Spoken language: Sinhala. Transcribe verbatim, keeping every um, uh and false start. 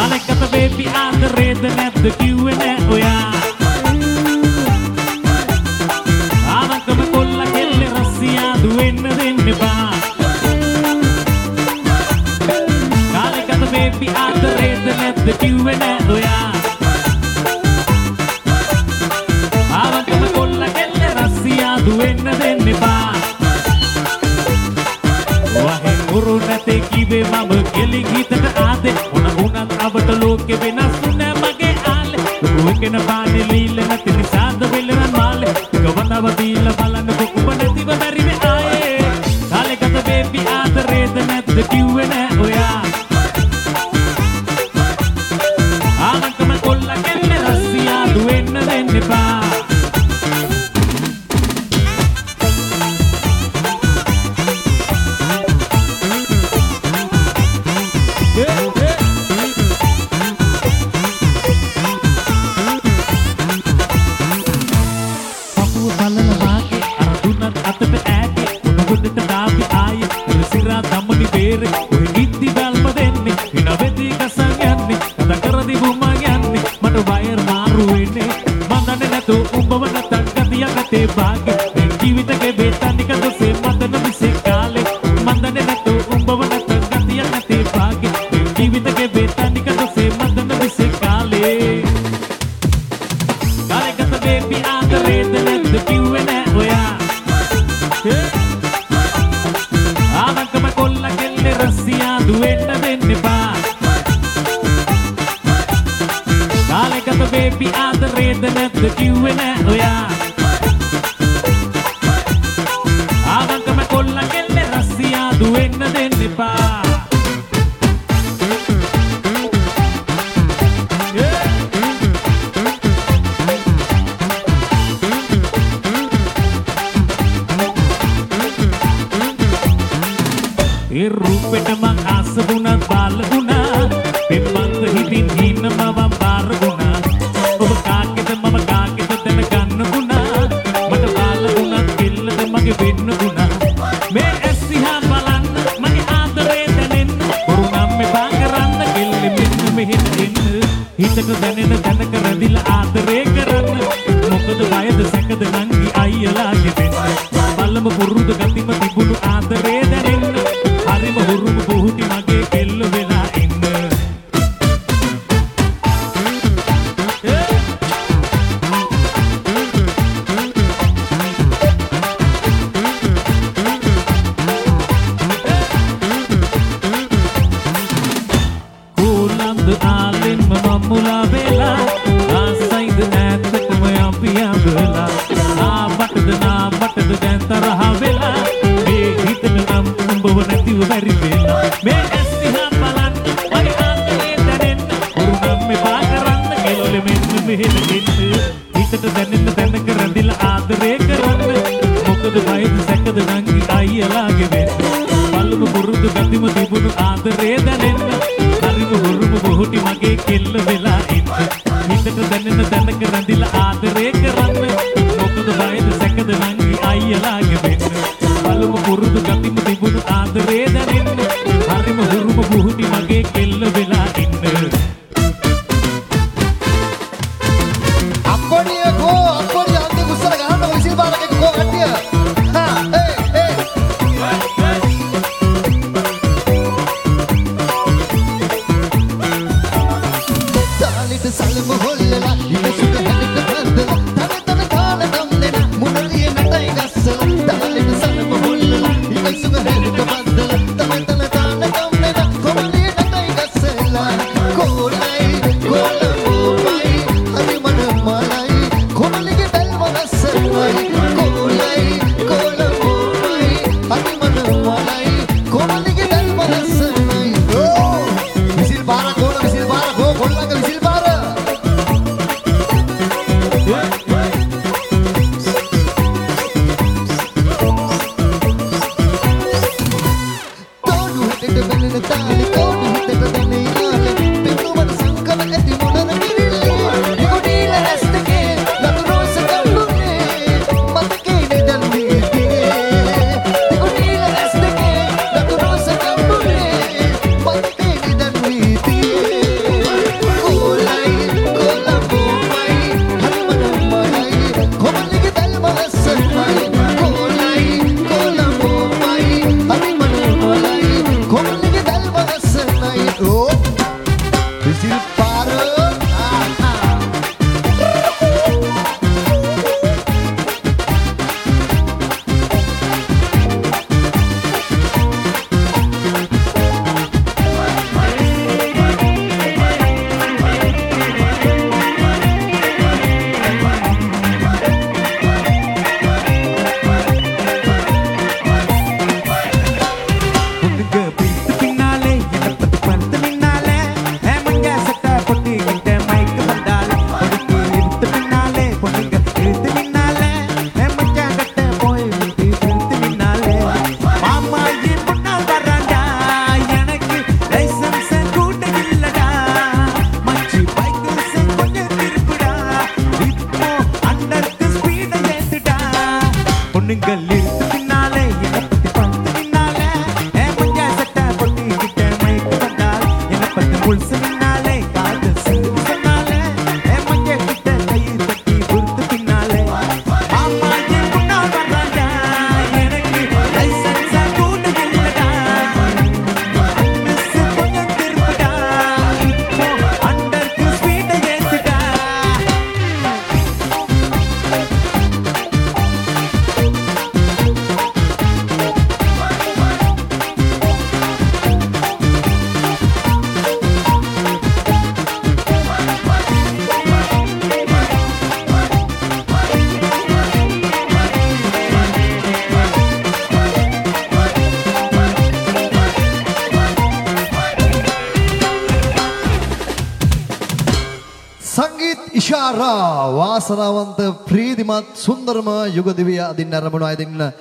කාලෙකට බේබි ආදරේද නැද්ද කිව්වේ නෑ ඔයා ආවකම කොල්ල කෙල්ල රස්සියා දුවෙන්න දෙන්න එපා කාලෙකට බේබි ආදරේද නැද්ද කිව්වේ නෑ ඔයා ආවකම කොල්ල කෙල්ල රස්සියා දුවෙන්න දෙන්න එපා වහේ උරු නැතේ කිව්වේ මම කෙලින් හිතට ආදේ මොන වුණත් අවට ලෝකෙ වෙනස් නෑ මගේ ආලේ දුකෙන පානේ ලීල නැති නිසාද වෙලන මාලේ ගවනව දීලා බලන්න කොකුම නැතිව බැරිවේ ආයේ කාලෙකට බේබි ආදරේද නැද්ද කිව්වේ නෑ ඔයා ආවකම කොල්ල කෙල්ල රස්සියා දුවෙන්න දෙන්න එපා baby ආදරේද නැද්ද කිව්වේ නෑ ඔයා ආවකම කොල්ල කෙල්ල රස්සියා දුවෙන්න දෙන්න එපා ඒ රූපෙට මං ආස වුණත් බාල වුණා පෙම්මන්ත හිතින් හින්න මම බාර වුණා ඔබ කාගෙද මම කාගෙද දැනගන්න වුණා මට බාල වුණත් කෙල්ලද මගේ වෙන්න වුණා මේ ඇස්සිහා බලන්න මගේ ආදරේ දැනෙන්න බොරු නම් මෙපා කරන්න කෙල්ලෙ මෙන්න මෙහෙම එන්න හිතට දැනෙන දැනක රැඳිලා ආදරේ කරන්න මොකද බයද සැකද නංගි අයියලාගේ වෙන්න බලම පුරුදු ගතිම තිබුණු ආදරේ දැනෙන්න හරිම හුරුම බොහුටි මගේ කෙල්ල වෙලා ඉන්න කෝලන්ද ආලෙන්ම මම්මුලා වෙලා ආසයිද ඈතටම යම්පියම් වෙලා නාමටද නාමටද දැන් තරහ වෙලා මේ හිතට නම් උඹව නැතිව බැරි වෙලා මේ ඇස්සිහා බලන්න මගේ ආදරේ දැනෙන්න උරුනම් මෙපා කරන්න කෙල්ල මෙන්න මෙහෙම එන්න හිතට දැනෙන්න දැනක රැඳිලා ආදරේ කරන්න මොකද බයද සැකද නංගි අයියලාගේ වෙන්න බලමු පුරුදු ගතිම තිබුණු ආදරේ දැනෙන්න හරිම හුරුම බොහුටි මගේ කෙල්ල වෙලා ඉන්න හිතට දැනෙන්න දැනක රැඳිලා ආදරේ කරන්න මොකද බයද සැකද නංගි අයියලාගේ වෙන්න බලමු පුරුදු ගතිම තිබුණු ආදරේ දැනෙන්න හරිම හුරුම බොහුටි මගේ කෙල්ල වෙලා ඉන්න අප්පඩිය කෝ අප්පඩිය අන්ති කුස්සල ගහන්න විසිල් බාරක කෝ කට්ටිය හා ඒ ඒ තාලිට සල්ම හොල්ලලා ඉවසුක හැලිට බන්දලා තන තන කාල දම්නෙන මුණලිය නටයි ගස්සලා තාලිට සල්ම හොල්ලලා ඉවසුක හැලිට බන්දලා තන තන කාල දම්නෙන කොමලිය නටයි ගස්සලා කොලයි කොලමෝයි හරි මන මලයි කොමලිගේ බැල් වනස්සයි කොලයි කොලමෝයි හරි මන මලයි කොමලිගේ බැල් වනස්සයි ඕ විසිල් බාර කොල විසිල් බාර කෝ කොල්ලක විසිල් බාර තෝඩු හිතට බැලෙන තාලි තෝඩු හිතට බැලෙන යාලි පිටුමන සංකල ඇති මොනන කිරිල්ලි නිකොඩීල ඇස්තකේ ලතු රෝස කම්බුනේ මතකේ නෙදන් වීතියේ නිකොඩීල ඇස්තකේ ලතු රෝස කම්බුනේ මතකේ නෙදන් වීතියේ සංගීත් ඉෂාරා වාසනාවන්ත ප්‍රීතිමත් සුන්දරම යුග දිවිය අදින්න ආරම්භ අයදින්න